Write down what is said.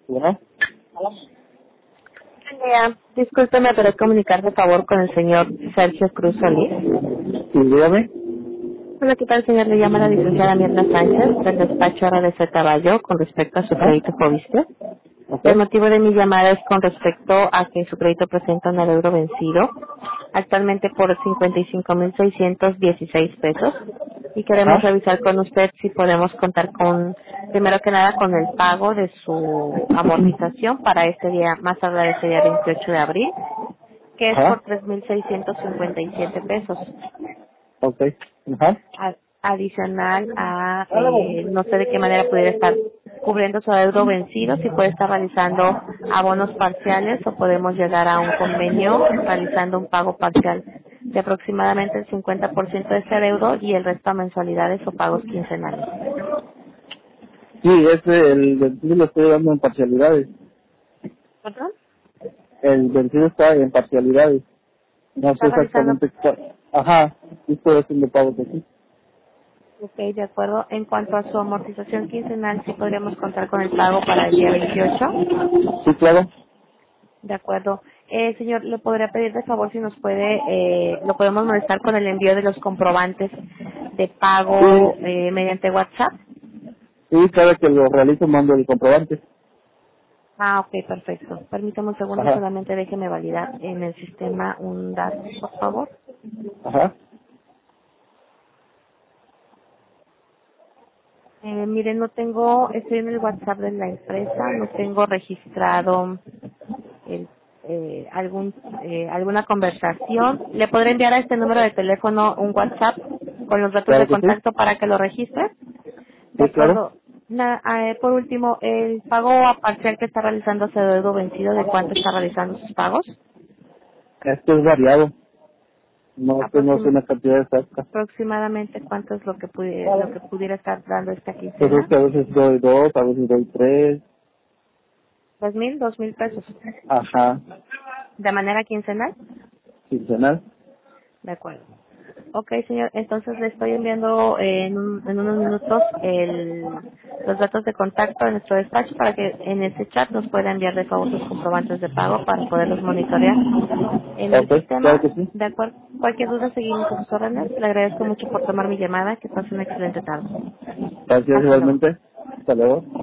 Bueno, Discúlpeme, pero comunicar por favor con el señor Sergio Cruz Solís. sí, dígame. Hola, ¿qué tal, señor? Le llama la licenciada Mirna Sánchez del despacho RDC Caballo con respecto a su Ajá, crédito Fobiste. ok. El motivo de mi llamada es con respecto a que su crédito presenta un adeudo vencido, actualmente por 55,616 pesos, y queremos Ajá, revisar con usted si podemos contar con, primero que nada, con el pago de su amortización para este día, más tarde ese día 28 de abril, que es por ajá, 3,657 pesos. ok. Ajá. Adicional a, no sé de qué manera pudiera estar cubriendo su adeudo vencido, si puede estar realizando abonos parciales o podemos llegar a un convenio realizando un pago parcial de aproximadamente el 50% de ese adeudo y el resto a mensualidades o pagos quincenales. Sí, el vencido lo estoy dando en parcialidades. ¿Perdón? El vencido está en parcialidades. No sé ¿Está realizando? exactamente cuál. Ajá, sí estoy haciendo pagos aquí. Ok, de acuerdo. En cuanto a su amortización quincenal, sí podríamos contar con el pago para el día 28. Sí, claro. De acuerdo. Señor, le podría pedir de favor si nos puede, lo podemos molestar con el envío de los comprobantes de pago Sí, mediante WhatsApp. sí, cada que lo realizo mando el comprobante. Ah, ok, perfecto. Permítame un segundo, Ajá, solamente déjeme validar en el sistema un dato, por favor. ajá. Mire, no tengo, estoy en el WhatsApp de la empresa, no tengo registrado el, alguna conversación. ¿Le podré enviar a este número de teléfono un WhatsApp con los datos de Claro que sí. contacto para que lo registre? De Sí, claro. acuerdo. Por último, el pago a parcial que está realizando ese dedo vencido, ¿de cuánto está realizando sus pagos? Esto es variado. No tengo Aproxim- una cantidad exacta. aproximadamente cuánto es lo que pudiera estar dando esta Pues es quincena. que a veces doy dos, a veces doy tres. 2,000 pesos. Ajá, ¿De manera quincenal? quincenal. De acuerdo. Ok, señor, entonces le estoy enviando en unos minutos los datos de contacto de nuestro despacho para que en ese chat nos pueda enviar de favor sus comprobantes de pago para poderlos monitorear en el Ok, claro sistema. que sí. De acuerdo. Cualquier duda seguimos a sus órdenes. Le agradezco mucho por tomar mi llamada. Que pase una excelente tarde. Gracias Hasta luego. igualmente. Hasta luego.